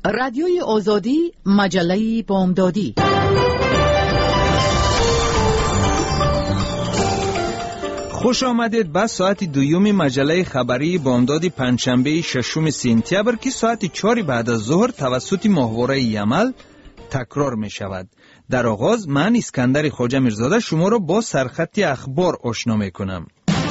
رادیوی آزادی، مجله بامدادی. خوش آمدید به ساعت دوم مجله خبری بامداد پنجشنبه 6 سپتامبر که ساعت 4 بعد از ظهر توسط ماهواره یمل تکرار می شود. در آغاز من اسکندر خواجه میرزاده شما را با سرخط اخبار آشنا می کنم.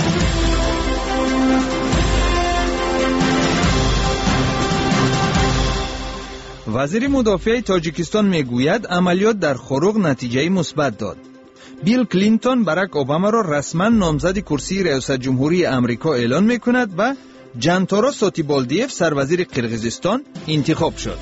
وزیر مدافع تاجیکستان میگوید عملیات در خروق نتیجه مثبت داد. بیل کلینتون باراک اوباما را رسما نامزد کرسی ریاست جمهوری امریکا اعلان میکند و جانتارا ساتیبالدیف سروزیر قرقیزستان انتخاب شد.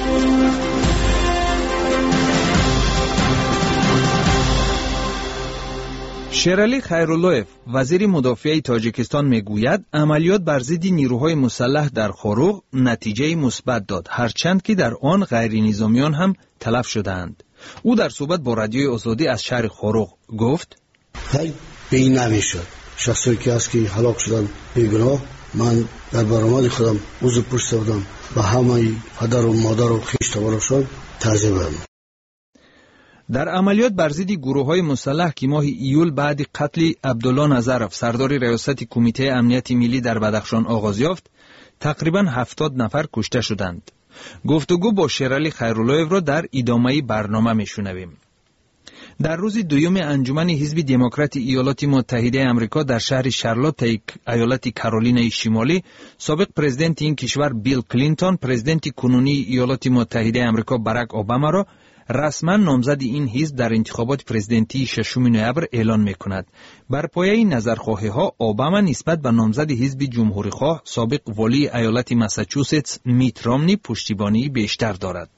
شیرالی خیراللهیف وزیر مدافع تاجیکستان میگوید عملیات بر ضد نیروهای مسلح در خروق نتیجه مثبت داد، هرچند که در آن غیر نظامیان هم تلف شدند. او در صحبت با رادیوی آزادی از شهر خروق گفت: بین نمیشد شخصی که از که هلاک شدن بیگناه، من در برآمد خودم عضو پرسیده بودم و همه پدر و مادر و خویش تبارشان تعزیه بردم. در عملیات بر ضد گروه‌های مسلح که ماه ایول بعد قتل عبدالله نظرف سردار ریاست کمیته امنیت ملی در بدخشان آغاز یافت، تقریباً 70 نفر کشته شدند. گفتگو با شیرالی خیراللهیف را در ادامه برنامه میشنویم. در روز دوم انجمن حزب دموکرات ایالات متحده آمریکا در شهر شارلوت ایالت کارولینای شمالی، سابق پرزیدنت این کشور بیل کلینتون پرزیدنت کنونی ایالات متحده آمریکا باراک اوباما را رسما نامزد این حزب در انتخابات پرزیدنتی 6 نوامبر اعلان می‌کند. بر پایه نظرخواهی‌ها اوباما نسبت به نامزد حزب جمهوری‌خواه سابق والی ایالت ماساچوستس میت رامنی پشتیبانی بیشتر دارد.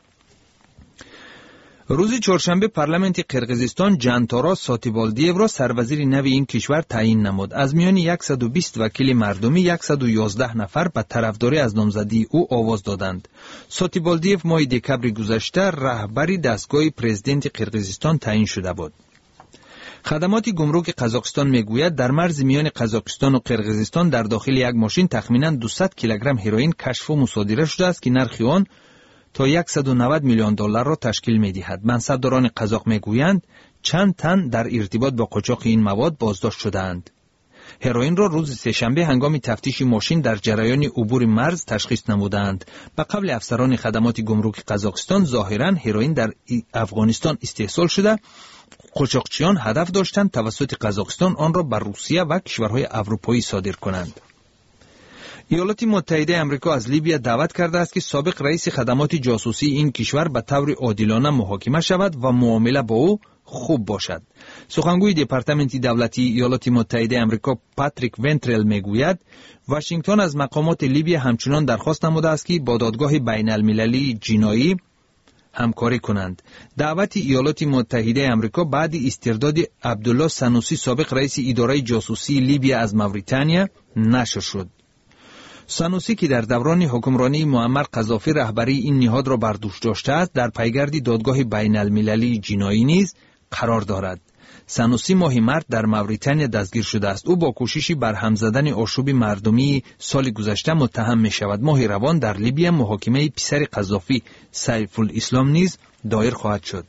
روز چهارشنبه پارلمانت قرقیزستان جانتارا ساتیبالدیف را سروزیر نو این کشور تعیین نمود. از میان 120 وکیل مردمی 111 نفر به طرفداری از نامزدی او آواز دادند. ساتیبالدیف ماه دکبر گذشته رهبری دستگاه پرزیدنت قرقیزستان تعیین شده بود. خدمات گمرک قزاقستان میگوید در مرز میان قزاقستان و قرقیزستان در داخل یک ماشین تخمیناً 200 کیلوگرم هروئین کشف و مصادره شده است که نرخ آن تا 190 میلیون دلار را تشکیل می‌دهد. منصبداران قزاق میگویند چند تن در ارتباط با قاچاق این مواد بازداشت شده‌اند. هروئین را روز سه‌شنبه هنگام تفتیش ماشین در جریان عبور مرز تشخیص نمودند. به قبل افسران خدمات گمرک قزاقستان ظاهراً هروئین در افغانستان استحصال شده، قاچاقچیان هدف داشتند توسط قزاقستان آن را به روسیه و کشورهای اروپایی صادر کنند. ایالات متحده آمریکا از لیبیا دعوت کرده است که سابق رئیس خدمات جاسوسی این کشور به طور عادلانه محاکمه شود و معامله با او خوب باشد. سخنگوی دپارتمنت دولتی ایالات متحده آمریکا پاتریک ونترل میگوید واشنگتن از مقامات لیبیا همچنان درخواست نموده است که با دادگاه بین المللی جنایی همکاری کنند. دعوت ایالات متحده آمریکا بعد استرداد عبدالله سنوسی سابق رئیس اداره جاسوسی لیبیا از موریتانیا نشر شد. سنوسی که در دوران حکمرانی معمر قذافی رهبری این نهاد را بر دوش داشته است، در پیگرد دادگاه بین المللی جنایی نیز قرار دارد. سنوسی ماه مارس در موریتانیا دستگیر شده است. او با کوششی برهم زدن آشوب مردمی سال گذشته متهم می شود. ماه روان در لیبیا محاکمه پسر قذافی سیف الاسلام نیز دایر خواهد شد.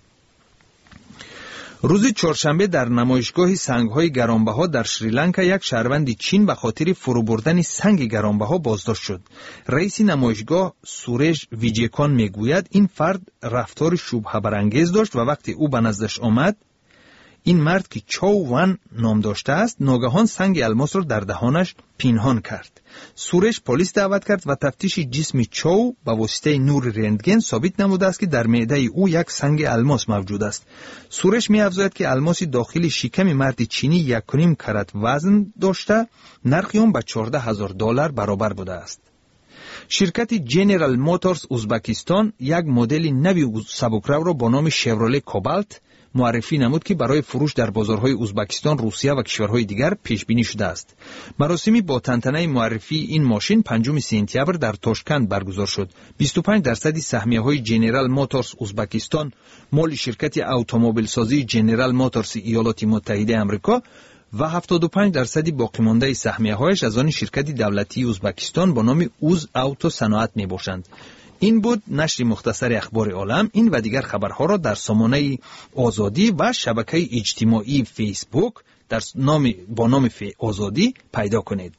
روز چهارشنبه در نمایشگاه سنگ‌های گرانبها در شریلانکا یک شهروند چین به خاطر فروبردن سنگ گرانبها بازداشت شد. رئیس نمایشگاه سورش ویجیکان میگوید این فرد رفتار شبهه برانگیز داشت و وقتی او به نزدش آمد، این مرد که چاو وان نام داشته است ناگهان سنگ الماس را در دهانش پنهان کرد. سورش پلیس دعوت کرد و تفتیش جسم چاو با واسطه نور رنتگن ثابت نموده است که در معده او یک سنگ الماس موجود است. سورش می‌افزاید که الماس داخل شکم مرد چینی 1.5 کرات وزن داشته، نرخ آن به $14,000 برابر بوده است. شرکت جنرال موتورز ازبکستان یک مدل نوی سبکرو را با نام شورله کوبالت معرفی نمود که برای فروش در بازارهای ازبکستان، روسیه و کشورهای دیگر پیش بینی شده است. مراسمی با تنتنه معرفی این ماشین 5 سپتامبر در تاشکند برگزار شد. 25% سهمیه‌های جنرال موتورز ازبکستان مال شرکت اتومبیل سازی جنرال موتورز ایالات متحده آمریکا و 75% باقی مانده سهمیه‌هایش از آن شرکت دولتی ازبکستان با نام اوز اوتو صنعت می‌باشند. این بود نشر مختصر اخبار عالم. این و دیگر خبرها را در سامانه آزادی و شبکه اجتماعی فیسبوک با نام آزادی پیدا کنید.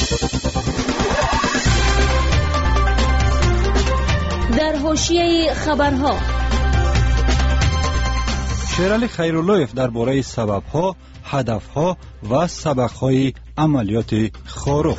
در حاشیه خبرها، شیرعلی خیراللهیف درباره سبب‌ها، هدف‌ها و سبق‌های عملیات خاروق.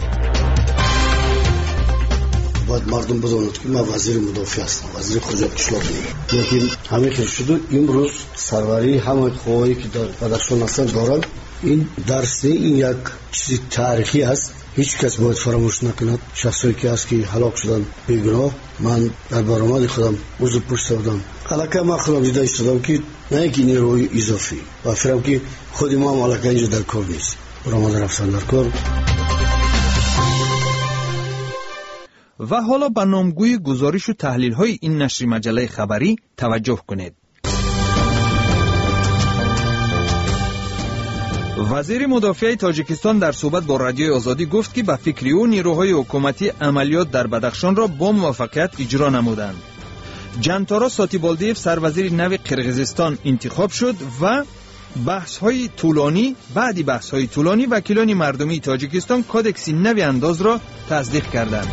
باید مردم بداند که من وزیر مدافع هستم، وزیر خارجه کشور نیستم. لیکن همین که شده امروز سروری همه قوایی که در بدخشان هستند دارند. این درس این یک چیز تاریخی است. هیچ کس باید فراموش نکند شخصی که است که هلاک شدن بیگناه. من در برآمد خودم عضو پشت بودم. علاقه من خودم دیده ایستادم که نه اینکه نیروی اضافی و فکرم که خود ما هم علاقه اینجا در کار نیست. برآمد رفتن در کار. و حالا به نامگوی گزارش و تحلیل های این نشر مجله خبری توجه کنید. وزیر مدافع تاجیکستان در صحبت با رادیوی آزادی گفت که به فکر او نیروهای حکومتی عملیات در بدخشان را با موفقیت اجرا نمودند. جانتارا ساتیبالدیف سروزیر نو قرقیزستان انتخاب شد و بعد بحث‌های طولانی وکیلان مردمی تاجیکستان کودکس نو انداز را تصدیق کردند.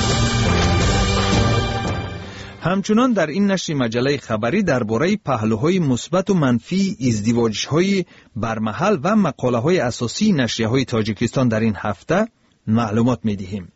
همچنان در این نشر مجله خبری درباره پهلوهای مثبت و منفی ازدواج‌های برمحل و مقاله‌های اساسی نشریه‌های تاجیکستان در این هفته معلومات می‌دهیم.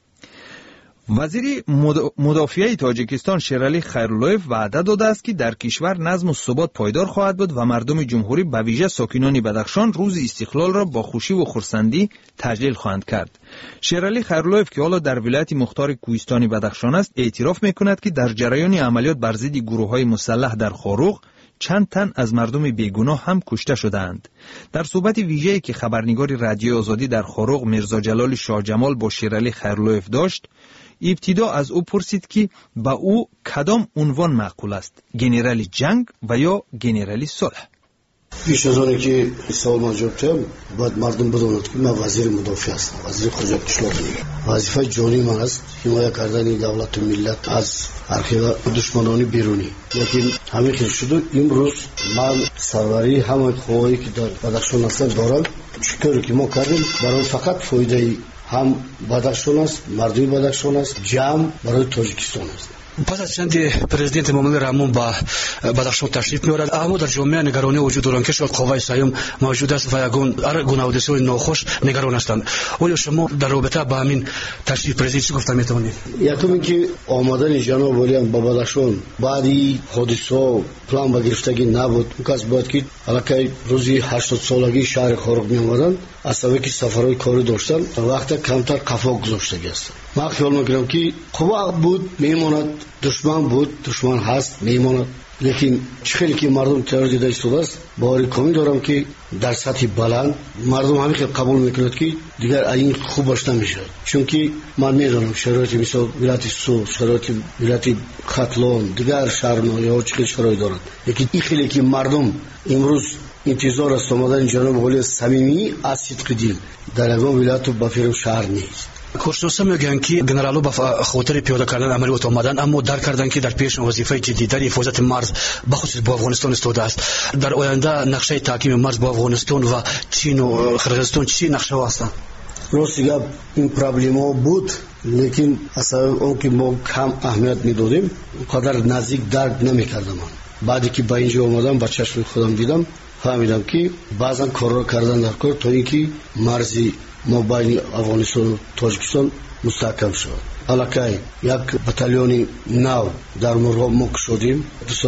وزیر مدافع تاجیکستان شیرعلی خیراللهیف وعده داده است که در کشور نظم و ثبات پایدار خواهد بود و مردم جمهوری به ویژه ساکنان بدخشان روز استقلال را با خوشی و خرسندی تجلیل خواهند کرد. شیرعلی خیراللهیف که حالا در ولایت مختار کوهستانی بدخشان است اعتراف می‌کند که در جریان عملیات بر ضد گروه‌های مسلح در خاروق چند تن از مردم بیگناه هم کشته شدند. در صحبت ویژه‌ای که خبرنگار رادیو آزادی در خاروق میرزا جلال شاه جمال با شیرعلی خیراللهیف داشت، ابتدا از او پرسید که با او کدام عنوان معقول است، گنرالی جنگ و یا گنرالی صلح؟ پیش از آنی که سوال ما جواب دهم باید مردم بداند که من وزیر مدافع هستم، وزیر خارجه کشور نیستم. وظیفه جانی من است حمایت کردن دولت و ملت از حرکت دشمنان بیرونی. لیکن همین که شده امروز من سروری همه قوایی که در بدخشان هستند دارم. چطوری که ما کردیم برای فقط فایده هم بدخشان است، مردم بدخشان است، جمع برای تاجیکستان است. پس از چند پرزیدنت معامله رحمون با بدخشان تشریف می‌آورد، اما در جامعه نگرانی وجود دارد که شاید قوای سیوم موجود است و هر گونه حادثه ناخوش نگران هستند. آیا شما در رابطه با همین تشریف پرزیدنت چی گفته می‌توانید؟ یکم اینکه آمدن جناب ولیان با بدخشان بعدی حادثه پلان با گرفتگی نبود. کس بود که علاقه روزی 80 سالگی شهر خاروق می‌آمدند، اصلا که سفرهای کاری داشتن وقت کمتر قفا گذاشته است. من خیال می‌کنم که قوا بود میماند، دشمن بود، دشمن هست میماند. لیکن خیلی که مردم ترور دیده ایستاده است، باوری کمی دارم که در سطح بلند مردم همین خیلی قبول میکنند که دیگر این خوب باش نمیشه. چون که من میدونم شرایط مثل ولایت سو، شرایط ولایت ختلون، دیگر شهرها یا چه شرایط دارند. لیکن این خیلی که مردم امروز انتظار است آمدن جناب ولی صمیمی از صدق دل در اون ولایت و بافیر شهر نیست. کورشناسا میگن که گنرالو با خاطر پیاده کردن عملیات آمدن، اما درک کردن که در پیش وظیفه جدی‌تر حفاظت مرز بخصوص با افغانستان استفاده است. در آینده نقشه تحکیم مرز با افغانستان و چین و قرقیزستان چی نقشه هستند؟ راستی گپ این پرابلما بود، لیکن اصلا اون که ما کم اهمیت میدادیم قدر نزدیک درک نمیکردم. بعدی که با اینجا اومدم با چشم خودم دیدم فهمیدم که بعضا کارا کردن در کار تا اینکه مرزی ما بین افغانستان و تاجیکستان مستحکم شد. علاقه یک بتالیونی نو در مرغاب ما شدیم،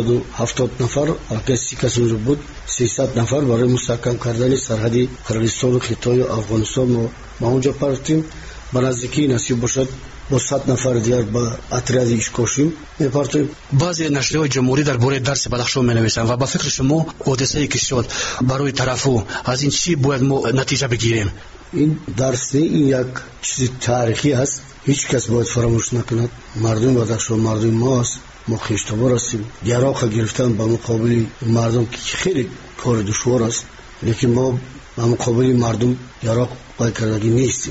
270 نفر، علاقه 30 کس اونجا بود، 300 نفر برای مستحکم کردن سرحدی قرقیزستان و خطای افغانستان ما اونجا پرتیم. به نزدیکی نصیب باشد با 100 نفر دیگر با اتریاد اشکاشیم میپرتیم. بعضی نشریه‌های جمهوری درباره درس بدخشان می‌نویسند و با فکر شما حادثه‌ای که شد برای طرفو از این چی باید ما نتیجه بگیریم؟ این درس این یک چیز تاریخی است، هیچ کس باید فراموش نکند. مردم بدخشان مردم ماست، ما خویشتبار هستیم. یراق گرفتن با مقابل مردم که خیلی کار دشوار است، لیکن ما با مقابل مردم یراق پای کردگی نیستیم.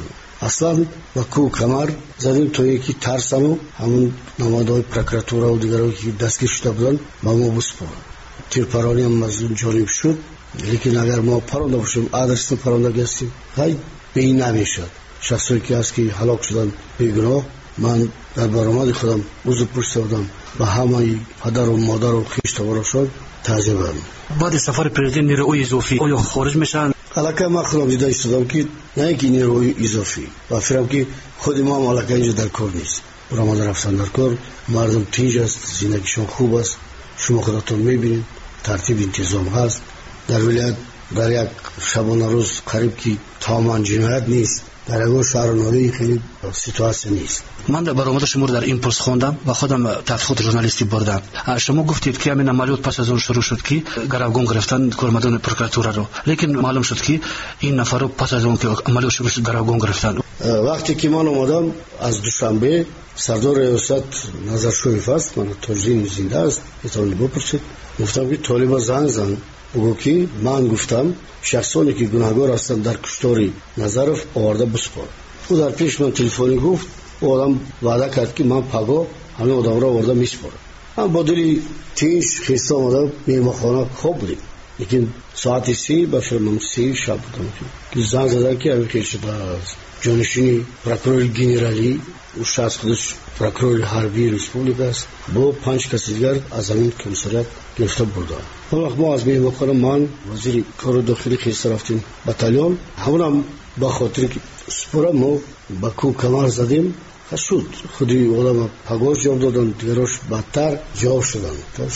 اصلا با کو کمر زدیم تا یکی ترسانو همون نمادهای پروکراتورا و دیگرایی که دستگیر شده بودن با ما بسپرد. تیرپرانی هم از اون جانب شد، لیکن اگر ما پرونده باشیم آدرس پرونده گستیم های به این نمیشد. شخصی که هست که هلاک شدن بیگناه، من در برآمد خودم عضو پرسیدم و همه پدر و مادر و خویشاوندان تعزیت می‌کنم. بعد سفر پرزیدنت نیروی اضافی آیا خارج میشن؟ علاقه ما خودم دیده ایستادم که نه اینکه نیروی اضافی و فکرم که خود ما هم علاقه اینجا در کار نیست. برآمد رفتن در کار، مردم تیج است، زندگیشون خوب است، شما خودتون میبینید ترتیب انتظام هست. در ولایت در یک شبانه روز قریب که تمام جنایت نیست، در اون شهر نوری خیلی سیتواسیون نیست. من برآمد شما رو در ایمپولس خواندم و خودم تحقیقات ژورنالیستی بردم. شما گفتید که همین عملیات پس از اون شروع شد که گروگان گرفتن کارمندان پروکراتورا رو، لیکن معلوم شد که این نفر رو پس از اون که عملیات شروع شد گروگان گرفتن. وقتی که من اومدم از دوشنبه سردار ریاست نظر شریف است، من ترجین زنده است، میتونید بپرسید. گفتم که طالبان زنگ بگو که من گفتم شخصانی که گناهکار هستند در کشتار نظرف آورده بسپار. او در پیش من تلفنی گفت، او آدم وعده کرد که من پگاه همه آدم را آورده میسپارم. من با دلی تیز خسته آمدم میهمانخانه خواب بودیم، لیکن ساعت 3 بفرمام 3 شب بودم که زنگ زدن که همین که شده است جانشینی پروکورور گنرالی و شخص خودش پروکورور حربی ریسپوبلیک است با 5 کسی دیگر از همین کمیساریات گرفته بردن. اون وقت ما از میهمانخانه من وزیر کار داخلی خسته رفتیم بتالون، همونم با خاطر که سپورم ما با کو کمر زدیم شد. خودی آدم پگاش جواب دادن، دیگراش بدتر جواب شدن.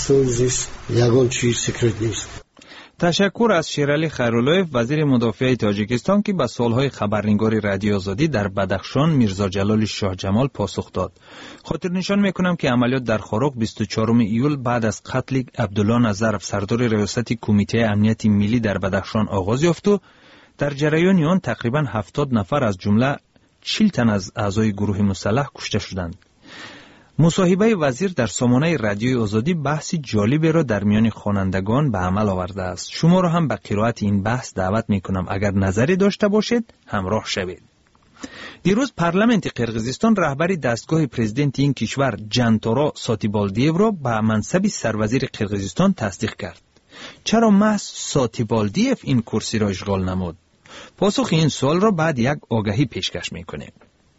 پس یگان چیز سکرت نیست. تشکر از شیرعلی خیراللهیف وزیر مدافع تاجیکستان که به سوالهای خبرنگاری رادیو آزادی در بدخشان میرزا جلال شاه جمال پاسخ داد. خاطر نشان میکنم که عملیات در خاروق 24 ایول بعد از قتل عبدالله نظرف سردار ریاست کمیته امنیت ملی در بدخشان آغاز یافت و در جریان آن تقریبا 70 نفر از جمله 40 تن از اعضای گروه مسلح کشته شدند. مصاحبه وزیر در سامانه رادیوی آزادی بحثی جالبی را در میان خوانندگان به عمل آورده است. شما را هم به قرائت این بحث دعوت می کنم. اگر نظری داشته باشید همراه شوید. دیروز پارلمانت قرقیزستان رهبری دستگاه پرزیدنت این کشور جانتورا ساتیبالدیو را به منصب سروزیر قرقیزستان تصدیق کرد. چرا محض ساتیبالدیو این کرسی را اشغال نمود؟ پاسخ این سوال را بعد یک آگهی پیشکش می‌کنیم.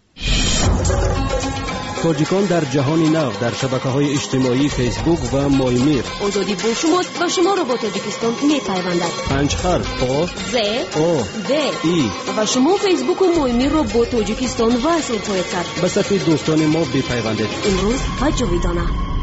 تاجیکان در جهان نو در شبکه‌های اجتماعی فیسبوک و مایمیر. آزادی با شماست و شما را با تاجیکستان می‌پیوندد. 5 حرف آ ز او د ای و شما فیسبوک و مایمیر را با تاجیکستان وصل خواهید کرد. به صفحه دوستان ما بپیوندید. امروز و جاویدانه.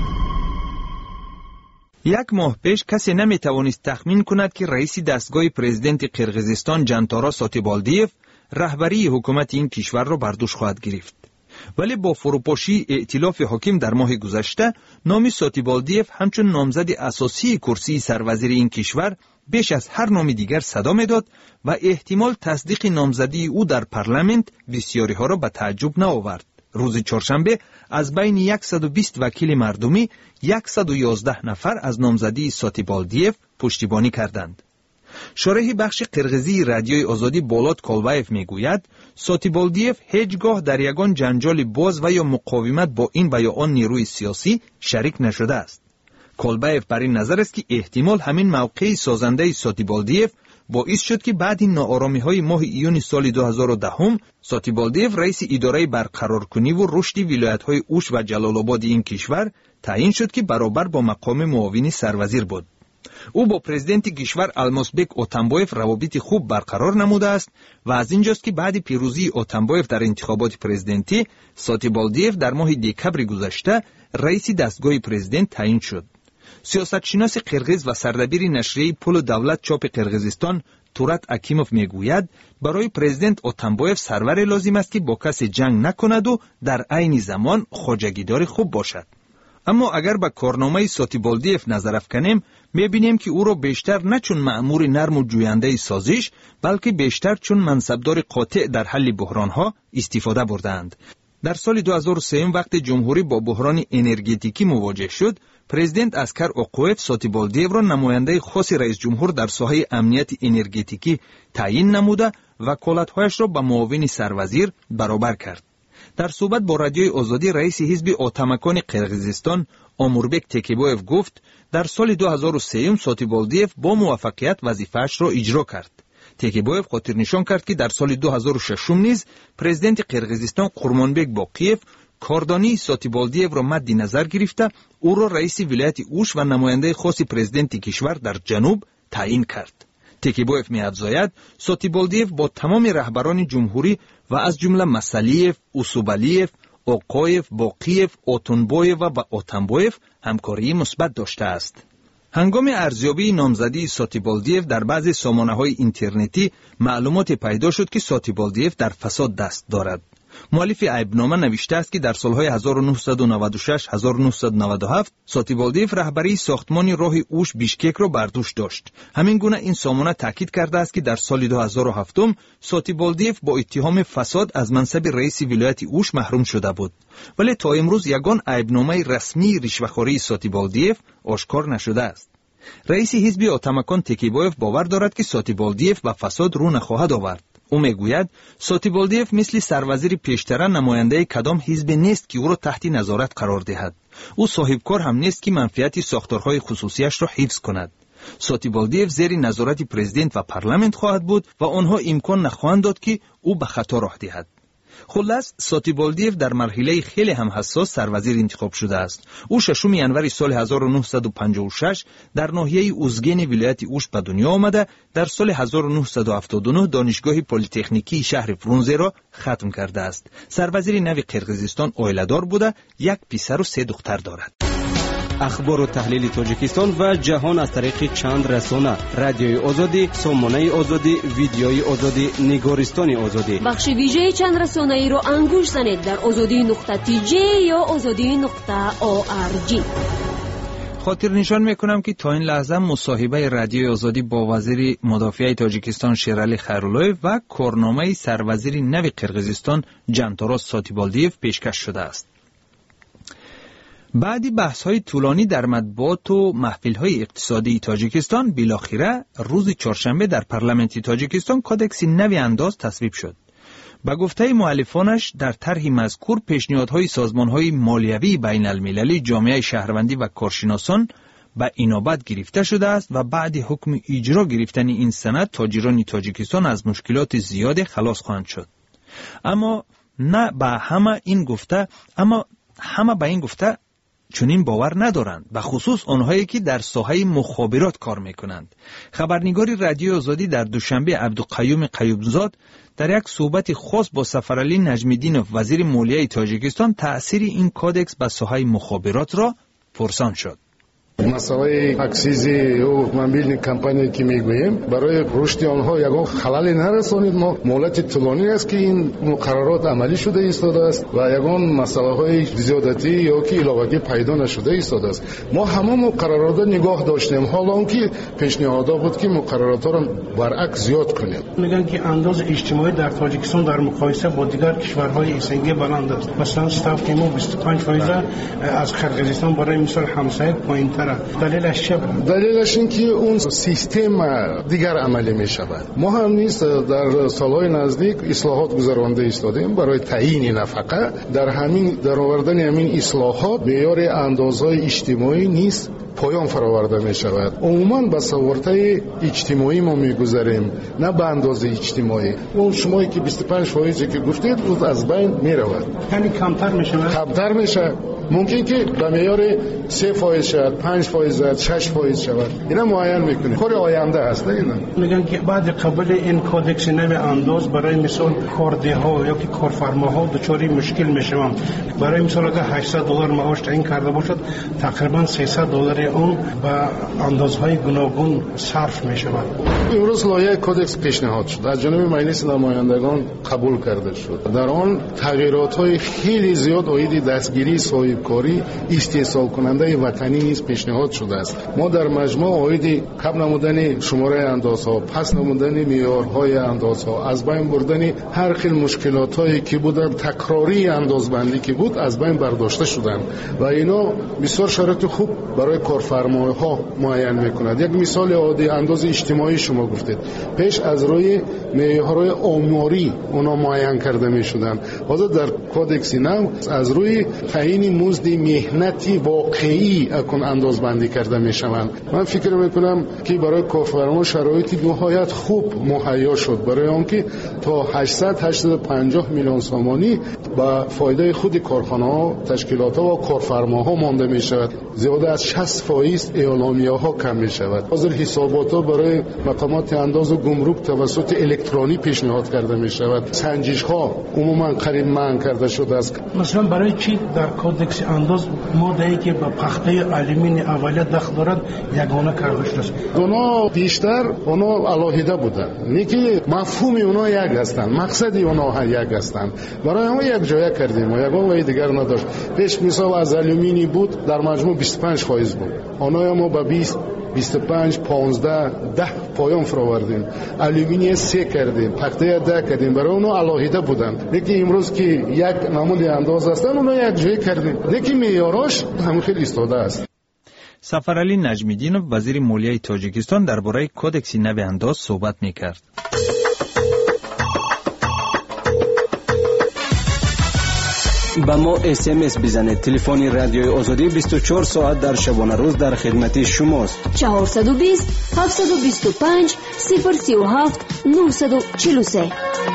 یک ماه پیش کسی نمیتوانست تخمین کند که رئیس دستگاه پرزیدنت قرقیزستان جانتورا ساتیبالدیو رهبری حکومت این کشور را بر دوش خواهد گرفت. ولی با فروپاشی ائتلاف حاکم در ماه گذشته نام ساتیبالدیو همچون نامزد اساسی کرسی سروزیر این کشور بیش از هر نام دیگر صدا میداد و احتمال تصدیق نامزدی او در پارلمانت بسیاری ها را به تعجب نآورد. روز چهارشنبه از بین 120 وکیل مردمی 111 نفر از نامزدی ساتیبالدیو پشتیبانی کردند. شارح بخش قرقیزی رادیوی آزادی بولات کولبایف میگوید ساتیبالدیو هیچگاه در یگان جنجال باز و یا مقاومت با این و یا آن نیروی سیاسی شریک نشده است. کولبایف بر این نظر است که احتمال همین موقع سازنده ساتیبالدیو باعث شد که بعد این ناآرامی‌های ماه ایون سال 2010 ساتیبالدیو رئیس اداره برقرارکنی و رشد ولایت‌های اوش و جلال آباد این کشور تعیین شد که برابر با مقام معاون سروزیر بود. او با پرزیدنت کشور المازبک اتنبایف روابط خوب برقرار نموده است و از اینجاست که بعد پیروزی اتنبایف در انتخابات پرزیدنتی ساتیبالدیو در ماه دکبر گذشته رئیس دستگاه پرزیدنت تعیین شد. سیاستشناس قرقیز و سردبیر نشریه پل دولت چاپ قرقیزستان تورات اکیموف میگوید برای پرزیدنت اتنبایف سروری لازم است که با کسی جنگ نکند و در عین زمان خواجگیدار خوب باشد. اما اگر به کارنامه ساتیبالدیو نظر افکنیم میبینیم که او را بیشتر نه چون مأمور نرم و جوینده سازش بلکه بیشتر چون منصبدار قاطع در حل بحرانها استفاده بردند. در سال 2003 وقت جمهوری با بحران انرژتیکی مواجه شد، پرزیدنت اسکر اوقوف ساتیبالدیو را نماینده خاص رئیس جمهور در ساحه امنیت انرژتیکی تعیین نموده وکالت‌هایش را به معاون سروزیر برابر کرد. در صحبت با رادیوی آزادی رئیس حزب اتامکان قرقیزستان اموربک تکیبویف گفت در سال 2003 ساتیبالدیف با موفقیت وظیفه‌اش را اجرا کرد. تکیبویف خاطر نشان کرد که در سال 2006 نیز پرزیدنت قرقیزستان قورمانبک باقیف کاردانی ساتیبالدیف را مد نظر گرفته او را رئیس ولایت اوش و نماینده خاص پرزیدنت کشور در جنوب تعیین کرد. تکیبویف می‌افزاید ساتیبالدیف با تمام رهبران جمهوری و از جمله مسلیف، اوسوبالیف، اوقایف، باقیف، اوتونبویف و اوتنبویف همکاری مثبت داشته است. هنگام ارزیابی نامزدی ساتیبالدیف در بعضی سامانه‌های اینترنتی معلومات پیدا شد که ساتیبالدیف در فساد دست دارد. مؤلف عیبنامه نوشته است که در سالهای 1996-1997 ساتیبالدیف رهبری ساختمان راه اوش بیشکک را بر دوش داشت. همین گونه این سامانه تاکید کرده است که در سال 2007 ساتیبالدیف با اتهام فساد از منصب رئیس ولایت اوش محروم شده بود. ولی تا امروز یگان عیبنامه رسمی رشوه‌خواری ساتیبالدیف آشکار نشده است. رئیس حزب اتامکان تکیبویف باور دارد که ساتیبالدیف به فساد رو نخواهد آورد. او میگوید ساتیبالدیف مثل سروزیر پیشتر نماینده کدام حزب نیست که او را تحت نظارت قرار دهد. او صاحب کار هم نیست که منفعت ساختارهای خصوصیش را حفظ کند. ساتیبالدیف زیر نظارت پرزیدنت و پارلمانت خواهد بود و آنها امکان نخواهند داد که او به خطا راه دهد. خلاص ساتیبالدیف در مرحله خیلی هم حساس سروزیر انتخاب شده است. او 6 ینوری سال 1956 در ناحیه اوزگین ولایت اوش به دنیا آمده. در سال 1979 دانشگاه پلی‌تکنیکی شهر فرونزه را ختم کرده است. سروزیر نو قرقیزستان عائله‌دار بوده، یک پسر و 3 دختر دارد. اخبار و تحلیل تاجیکستان و جهان از طریق چند رسانه: رادیوی آزادی، سامانه آزادی، ویدیوی آزادی، نگارستان آزادی. بخش ویژه چند رسانه ای رو انگوش زنید در azadi.tj یا azadi.org. خاطر نشان میکنم که تا این لحظه مصاحبه رادیوی آزادی با وزیر مدافع تاجیکستان شیرعلی خیراللویف و کارنامه سروزیر نو قرقیزستان جانتاراس ساتیبالدیف پیشکش شده است. بعدی بحث‌های طولانی در مطبوعات و محفل‌های اقتصادی تاجیکستان بالاخره روز چهارشنبه در پارلمانت تاجیکستان کودکس نوی انداز تصویب شد. به گفته مؤلفانش در طرح مذکور پیشنهادهای سازمان‌های مالیوی بین‌المللی، جامعه شهروندی و کارشناسان به اینابت گرفته شده است و بعد حکم اجرا گرفتن این سند تاجران تاجیکستان از مشکلات زیاد خلاص خواهند شد. اما همه به این گفته چنین باور ندارند، به خصوص آنهایی که در ساحه مخابرات کار میکنند. خبرنگار رادیو آزادی در دوشنبه عبدالقیوم قیومزاد در یک صحبت خاص با سفرعلی نجمیدینوف وزیر مالیه تاجیکستان تأثیر این کودکس به ساحه مخابرات را پرسان شد. مسئله اکسیزی و مبیل کمپانی که میگوییم برای رشد آنها یگان خللی نرسانید. ما مهلت طولانی است که این مقررات عملی شده ایستاده است و یگان مسئله های زیادتی یا که علاوگی پیدا نشده ایستاده است. ما همه مقررات نگاه داشتیم، حالا اون که پیشنهاد بود که مقررات را برعکس زیاد کنیم. میگن که انداز اجتماعی در تاجیکستان در مقایسه با دیگر کشورهای اسنگی بلند است. مثلا استاف ما 25% از قرقیزستان برای مثال همسایه پایین‌تر. دلیلش این که اون سیستم دیگر عملی می شود. ما هم نیست در سالهای نزدیک اصلاحات گذرانده ایستادیم برای تعیین نفقه. در همین در آوردن همین اصلاحات معیار اندازهای اجتماعی نیست پایان فراورده می شود. عموما به سوارته اجتماعی ما می گذاریم، نه به اندازه اجتماعی. اون شمایی که 25% که گفتید بود از بین می رود. یعنی کمتر می شود. کمتر می شود. ممکن که به معیار 3% شود، 5%، 6% شود. اینا معین میکنه. کار آینده است. نه میگن که بعد قبل این کودکس نو انداز برای مثال کارده‌ها یا که کارفرماها دچار مشکل میشوند. برای مثال اگر $800 معاش تعیین کرده باشد، تقریبا $300 اون به اندازهای گوناگون صرف میشود. امروز لایحه کودکس پیشنهاد شد. از جانب مجلس نمایندگان قبول کرده شد. در آن تغییرات‌های خیلی زیاد اوید دستگیری صاحب ҷонибкорӣ истеҳсол кунандаи ватанӣ низ пешниҳод шудааст. мо дар маҷмӯъ оиди кам намудани шумораи андозҳо, паст намудани меъёрҳои андозҳо, аз байн бурдани ҳар хел мушкилотҳое ки буданд, такрории андозбандӣ ки буд, аз байн бардошта шуданд ва ино бисёр шароити хуб барои корфармоиҳо муайян мекунад. як мисоли оддӣ андози иҷтимоӣ шумо гуфтед. пеш аз рӯи меъёрҳои оморӣ оно муайян карда мешуданд. ҳозир дар кодекси нав аз рӯи таъини музди меҳнати воқеӣ акун андозбандӣ карда мешаванд. ман фикр мекунам ки барои корфармо шароити ниҳоят хуб муҳайё шуд барои он ки то 800-850 миллион сомонӣ ба фоидаи худи корхонаҳо, ташкилотҳо ва корфармоҳо монда мешавад. зиёда аз 60% эъломияҳо кам мешавад. ҳозир ҳисоботҳо барои мақомоти андозу гумрук тавассути электронӣ пешниҳод карда мешавад. санҷишҳо умуман қариб манъ карда шудааст. масалан барои чӣ дар кодекси андоз моддае ки ба пахтаи алюмини аввалия дахл дорад ягона карда шудааст? оно биштар оно алоҳида буданд, не ки мафҳуми оно як ҳастанд, мақсади оно як ҳастанд. барои ҳама якҷоя кардем, ягон ваи дигар надошт. пеш мисол аз алюмини буд дар маҷмӯъ 25% буд. оноя мо ба 20, 25, 15, 10 поён фуровардем. алюминия 3 кардем, пахтая 10 кардем. барои оно алоҳида буданд. лекин имрӯз ки як намуди андоз ҳастанд, оно якҷоя кардем. лекин меъёрош ҳам хел истода аст. сафаралӣ наҷмиддинов, вазири молияи тоҷикистон, дар бораи кодекси нави андоз суҳбат мекард. ба мо смс бизанед. телефони радиои озодӣ 24 соат дар шабонарӯз дар хидмати шумост. 420 725 037 943.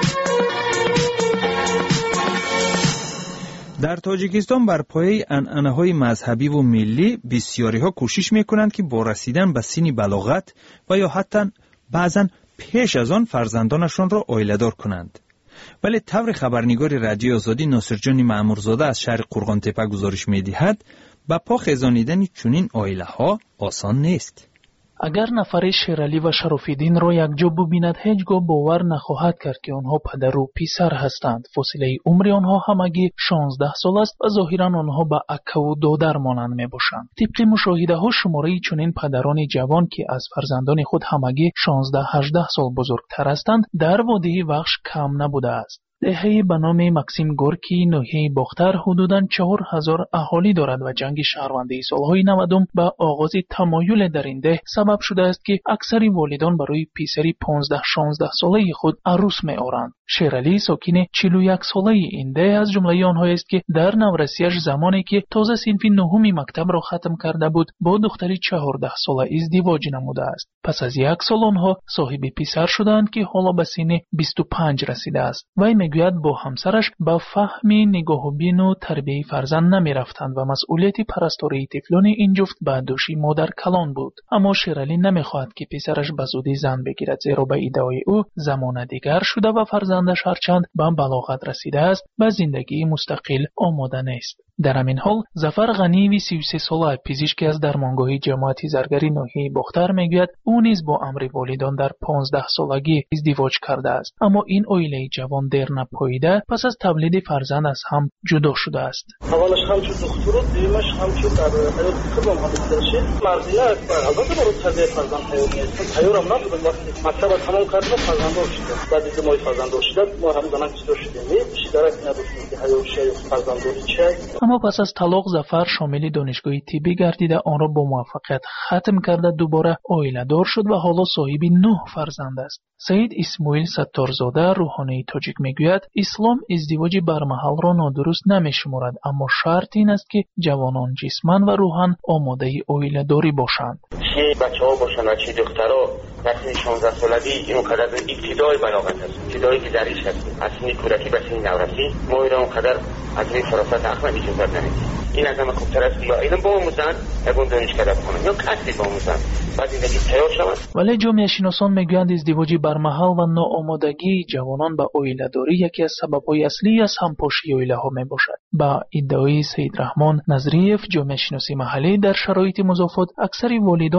дар тоҷикистон бар пояи анъанаҳои мазҳабӣ ва миллӣ бисёриҳо кӯшиш мекунанд ки бо расидан ба синни балоғат ва ё ҳатто баъзан пеш аз он фарзандонашонро оиладор кунанд. вале таври хабарнигори радиои озодӣ носирҷони маъмурзода аз шаҳри қурғонтепа гузориш медиҳад, ба по хезонидани чунин оилаҳо осон нест. агар нафари шералӣ ва шарофиддинро якҷо бубинад, ҳеҷ гоҳ бовар нахоҳад кард ки онҳо падару писар ҳастанд. фосилаи умри онҳо ҳамагӣ 16 сол аст ва зоҳиран онҳо ба акаву додар монанд мебошанд. тибқи мушоҳидаҳо шумораи чунин падарони ҷавон ки аз фарзандони худ ҳамагӣ 16-18 сол бузургтар ҳастанд, дар водии вахш кам набудааст. деҳаи ба номи Максим Горкии ноҳияи Бохтар ҳудудан 4000 аҳолӣ дорад ва ҷанги шаҳрвандии солҳои 90 ба оғози тамоюле дар ин деҳ сабаб шудааст ки аксари волидон барои писари 15-16 солаи худ арӯс меоранд. шералӣ сокини 41 солаи ин деҳ аз ҷумлаи онҳоест ки дар наврасияш замоне ки тоза синфи 9 мактабро хатм карда буд, бо духтари 14 сола издивоҷ намудааст. пас аз 1 сол онҳо соҳиби писар шуданд ки ҳоло ба синни 25 расидааст. вай мегӯяд бо ҳамсараш ба фаҳми нигоҳубину тарбияи фарзанд намерафтанд ва масъулияти парастории тифлони ин ҷуфт ба дӯши модар калон буд. аммо шералӣ намехоҳад ки писараш ба зудӣ зан бигирад, зеро ба иддаои ӯ замона дигар шуда ва фарзандаш ҳарчанд ба балоғат расидааст, ба зиндагии мустақил омода нест. дар ҳамин ҳол Зафар Ғаниеви 33 сола пизишки аз дармонгоҳи ҷамоати заргари ноҳияи Бохтар мегӯяд ӯ низ бо амри волидон дар 15 солагӣ издивоҷ кардааст, аммо ин оилаи ҷавон дер напоида пас аз тавлиди фарзанд аз ҳам ҷудо шудааст. аввалаш ҳамчун духтуру, дуюмаш ҳамчун дар ҳаёти худам ҳамдаши мардия албатта барои тарбияи фарзанд ҳаёр нест. ҳаёрам набудам, вақти мактаба тамом кардам фарзанддор шудам. баъди ду моҳи фарзанддор шудан мо ҳамзаман ҷудо шудем. ҳеҷ дарак надоштем ки ҳаёр чӣ ё фарзанддорӣ чӣ. аммо пас аз талоқ Зафар шомили донишгоҳи тиббӣ гардида, онро бо муваффақият хатм карда дубора оиладор шуд ва ҳоло соҳиби 9 фарзанд аст. Саид Исмоил Сатторзода, рӯҳонии тоҷик, мегӯяд, ислом издивоҷи бармаҳалро нодуруст намешуморад, аммо шарт ин аст ки ҷавонон ҷисман ва рӯҳан омодаи оиладорӣ бошанд. чӣ бачаҳо бошанд ва чӣ духтаро дар синни 16 солагӣ инқадр ибтидои балоғат аст, ибтидои гузариш аст. аз синни кӯдакӣ ба синни наврасӣ мо иро онқадр аз рӯи фарофат ахмад иҷозат намедиҳем. این از همه خوبتر است یا اینو بآموزند یگون دانشکده کنند یا کسی بآموزند بعد زندگی تیار شود. ولی ҷомеашиносон мегӯянд издивоҷи бармаҳал ва ноомодагии ҷавонон ба оиладорӣ яке аз сабабҳои аслӣ аз ҳампошии оилаҳо мебошад. ба иддаои Саид Раҳмон Назриев, ҷомеашиноси маҳаллӣ, дар шароити музофот аксари волидон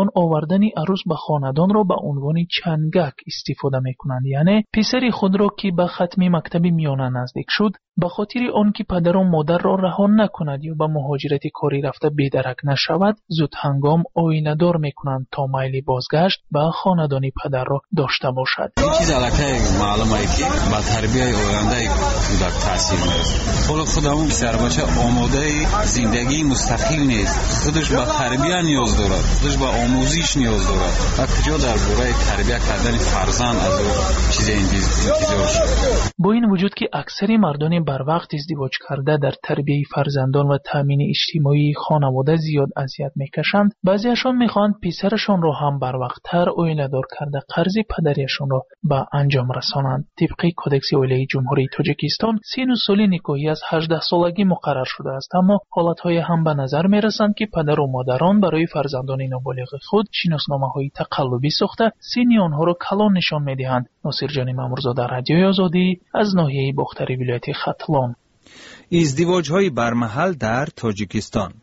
خاندان آوردن عروس به خاندان را به عنوان چنگک استفاده میکنند. یعنی پسر خود را که به ختم مکتب میانه نزدیک شد به خاطر آنکه پدر و مادر را رها نکند یا به مهاجرت کاری رفته بیدرک نشود زود هنگام آینه دار میکنند تا میل بازگشت به خاندان پدر را داشته باشد. این چیز الکی معلومه که با تربیت آینده کودک تاثیر میذاره. خودمون بسیار بچه آماده زندگی مستقل نیست، خودش به تربیت نیاز دارد، خودش به آموزش نیاز دارد و کجا درباره تربیت کردن فرزند از او چیز انتظار شد. با این وجود که اکثر مردان بر وقت ازدواج کرده در تربیت فرزندان و تامین اجتماعی خانواده زیاد اذیت میکشند، بعضیشان میخواهند پسرشان را هم بر وقت‌تر اویله دار کرده قرض پدریشان را به انجام رسانند. طبق کدکس اولیه جمهوری تاجیکستان سن و سال نکاحی از 18 سالگی مقرر شده است، اما حالتهای هم به نظر میرسند که پدر و مادران برای فرزندان نابالغ خود شناسنامه‌های تقلبی ساخته سن آنها را کلان نشان میدهند. ناصر جان مامورزاده، رادیوی آزادی از ناحیه باختری ولایت ختلان. ازدواج‌های برمحل در تاجیکستان.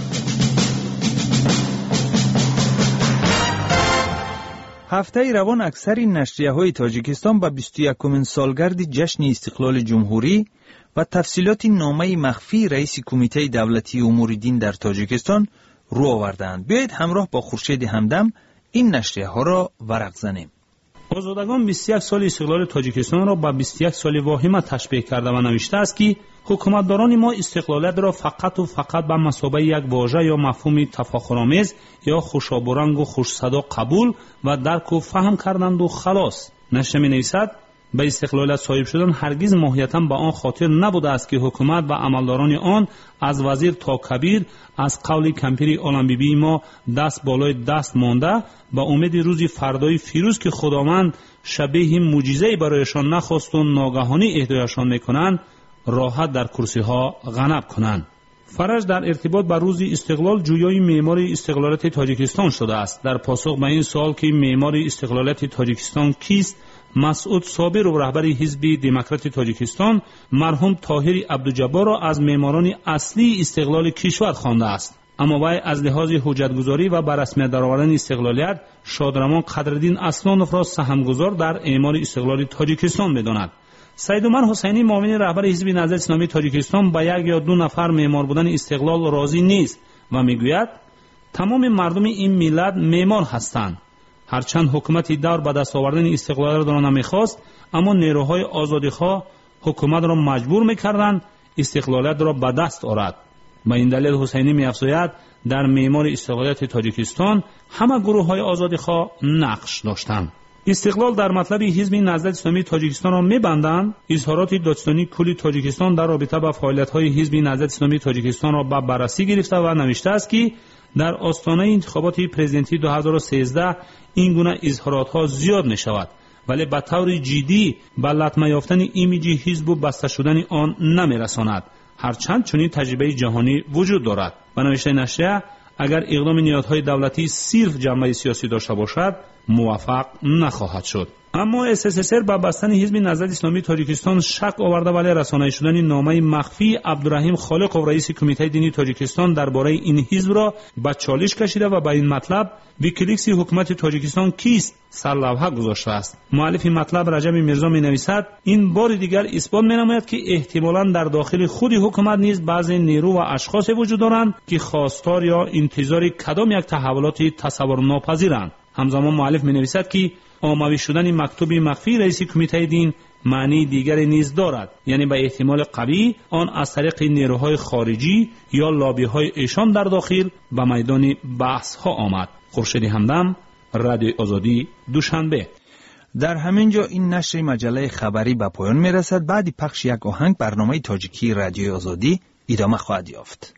هفته روان اکثر نشریه‌های تاجیکستان به 21مین سالگرد جشن استقلال جمهوری و تفصیلات نامه مخفی رئیس کمیته دولتی امور دین در تاجیکستان رو آوردند. بیایید همراه با خورشید همدم این نشریه‌ها را ورق زنیم. آزادگان 21 سال استقلال تاجیکستان را با 21 سال واهمه تشبیه کرده و نوشته است که حکومتداران ما استقلالیت را فقط و فقط به مثابه یک واژه یا مفهوم تفاخرآمیز یا خوشابرنگ و خوش صدا قبول و درک و فهم کردند و خلاص. نشر می‌نویسد به استقلالیت صاحب شدن هرگز ماهیتاً به آن خاطر نبوده است که حکومت و عملداران آن از وزیر تا کبیر از قول کمپیر عالم‌بیبی ما دست بالای دست مانده به امید روزی فردای فیروز که خداوند شبیه معجزه‌ای برایشان نخواست و ناگهانی اهدایشان می‌کنند راحت در کرسی‌ها غنب کنند. فرج در ارتباط با روز استقلال جویای معمار استقلالیت تاجیکستان شده است. در پاسخ به این سوال که معمار استقلالیت تاجیکستان کیست، مسعود صابر و رهبر حزب دموکرات تاجیکستان مرحوم طاهر عبدالجبار را از معماران اصلی استقلال کشور خوانده است. اما وی از لحاظ حجتگزاری و بر رسمیت درآوردن استقلالیت شادرمان قدردین اصلانوف را سهمگزار در اعمال استقلال تاجیکستان می‌داند. سید عمر حسینی معاون رهبر حزب نهضت اسلامی تاجیکستان با یک یا دو نفر معمار بودن استقلال راضی نیست و میگوید تمام مردم این ملت معمار هستند. هرچند حکومت دور به دست آوردن استقلال را نمیخواست، اما نیروهای آزادیخواه حکومت را مجبور میکردند استقلالیت را به دست آورد. با این دلیل حسینی می‌افزاید در معمار استقلالیت تاجیکستان همه گروه‌های آزادیخواه نقش داشتند. استقلال در مطلب حزب نهضت اسلامی تاجیکستان را می‌بندند. اظهارات دادستانی کل تاجیکستان در رابطه با فعالیت‌های حزب نهضت اسلامی تاجیکستان را به بررسی گرفته و نوشته است که در آستانه انتخابات پرزیدنتی 2013 این گونه اظهارات‌ها زیاد می‌شود، ولی به طور جدی به لطمه یافتن ایمیج حزب و بسته شدن آن نمی‌رساند، هرچند چنین تجربه جهانی وجود دارد. به نوشته نشریه اگر اقدام نهادهای دولتی صرف جنبه سیاسی داشته باشد موفق نخواهد شد. اما SSSR با بستن حزب نهضت اسلامی تاجیکستان شک آورده، ولی رسانه‌ای شدن نامه مخفی عبدالرحیم خالقوف رئیس کمیته دینی تاجیکستان درباره این حزب را به چالش کشیده و با این مطلب ویکیلیکس حکومت تاجیکستان کیست سرلوحه گذاشته است. مؤلف مطلب رجب میرزا می‌نویسد این بار دیگر اثبات می‌نماید که احتمالاً در داخل خود حکومت نیز بعضی نیرو و اشخاص وجود دارند که خواستار یا انتظار کدام یک تحولات تصور ناپذیرند. همزمان مؤلف می‌نویسد که آموی شدن مکتوب مخفی رئیس کمیته دین معنی دیگری نیز دارد، یعنی به احتمال قوی آن از طریق نیروهای خارجی یا لابی‌های ایشان در داخل به میدان بحث‌ها آمد. خورشید همدم، رادیو آزادی، دوشنبه. در همین جا این نشر مجله خبری به پایان میرسد. بعد پخش یک آهنگ برنامه تاجیکی رادیو آزادی ادامه خواهد یافت.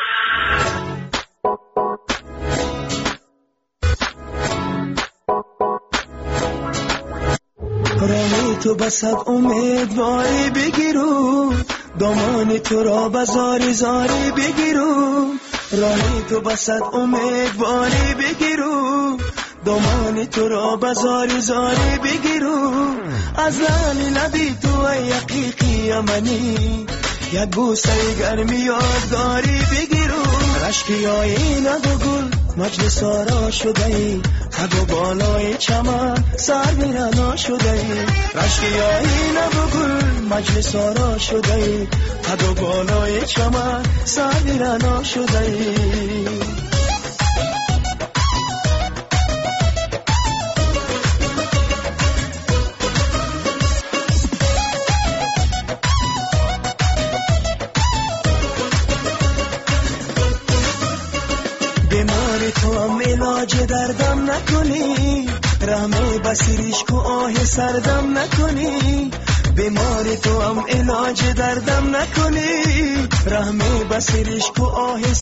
راهی تو بسد امیدواری بگیرو، دامان تو را بزاری زاری بگیرو. راهی تو بسد امیدواری بگیرو، دامان تو را بزاری زاری بگیرو. از لانی لبی تو ای حقیقی امنی، یک بوسه گرمی یادگاری بگیرو. رشکیایی نبگل مجلس آرا شده ای قد و بالای چمن سر میرنا شده ای رشکیایی نبگل مجلس آرا شده ای قد و بالای چمن سر میرنا شده ای بیمار تو هم علاج دردم نکنی رحمه بسیریش کو آه سردم نکنی بیمار تو هم علاج دردم نکنی رحمه بسیریش کو آه